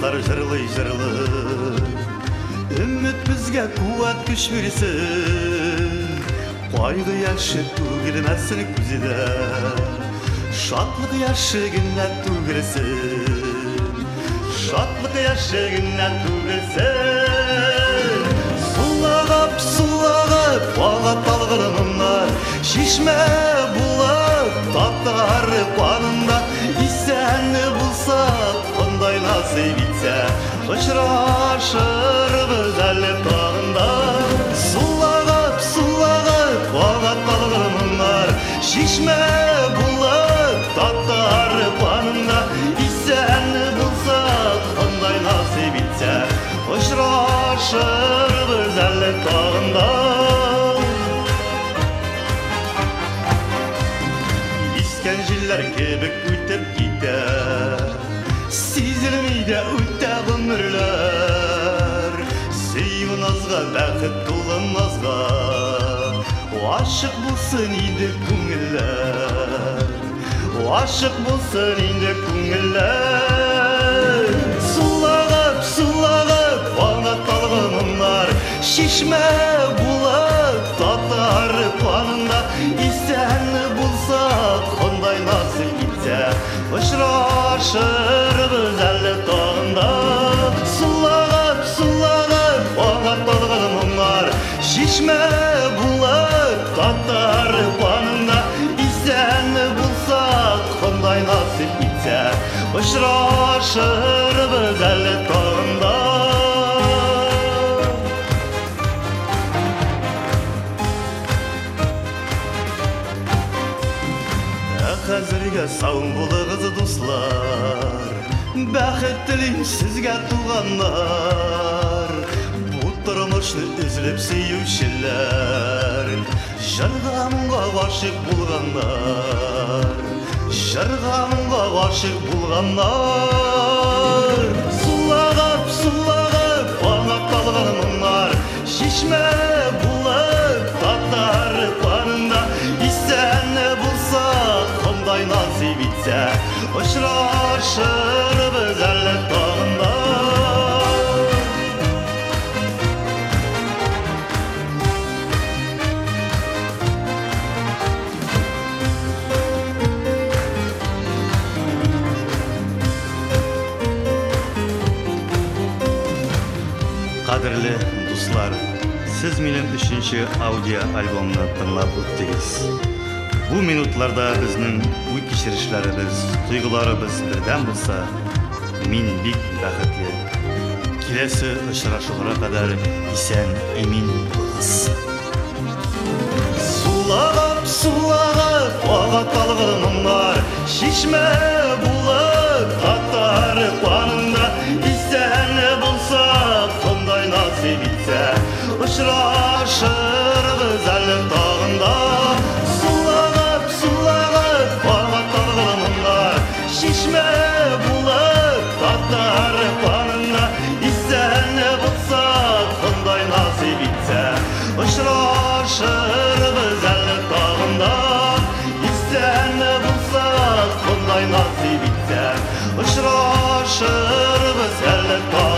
Дустар жырлы үміт бізге қуат күш берсін қайғы яшы төгілмәсін күзде шатлық яшы күнә төгілсін шатлық яшы күнә төгілсін сулағып бағат алғырымдар шешме бұлақ таттар қанында исәні бұлсақ қандай насып етсе ұшырашырбыз әлі тағында сулағып бағат алғырымдар шешме бұлақ таттар қанында исәні бұлсақ қандай насып етсе ұшырашырбыз әлі тағында Isken jiller kebek ütep gide Sizilmeyde ütte ömürler Sevim nazga, bәхет толы назга Aşık bulsun indi көңіллер Aşık bulsun indi көңіллер Сулағып, бағат алғанымдар Шешме бұлақ, татар қанында Исәні бұлсақ, қандай насып етсе Ұшырашырбыз әлі тағында Сулағып, бағат алғанымдар Шешме бұлақ, татар қанында Исәні бұлсақ, қандай насып етсе Ұшырашырбыз әлі тағында Қазірге сау болыңыз достар Бәхет тілеймін сізге туғандар Бұл тұрмышты үзіліп сүйушілер Жарғамға ғашық болғандар Жарғамға ғашық болғандар Сулағып, бағат алғанымдар Шешме бұлақ, таттар қанында Исәні бұлсақ, қандай насып етсе Ұшырашырбыз әлі тағында Қадірлі достар, сіз менің үшінші аудио альбомны тыңлап өттіңіз. Бұл минутларда біздің ой кешірішлеріміз, тойғыларымыз бірден болса, мен бик бәхетлі. Келесі ұшырашуға қадар исән емин болыңыз. Сулағып, бағат алғанымдар, шешме бұлақ, таттар қанында, исәні болсақ, қандай насып етсе, ұшырашырбыз әлі тағында. Сулағып, бағат алғанымдар, шешме бұлақ, таттар қанында, исәні болсақ, қандай насып етсе, ұшырашырбыз әлі тағында. Исәні болсақ, қандай насып етсе, ұшырашырбыз әлі тағында.